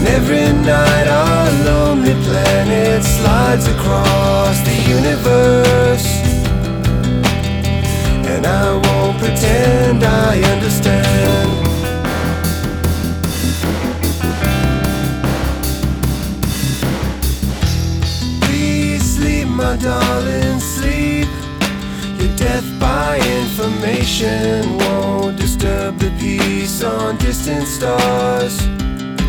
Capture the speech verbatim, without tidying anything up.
Every night our lonely planet slides across the universe, and I won't pretend I understand. Please sleep, my darling, sleep. Your death by information won't disturb the peace on distant stars.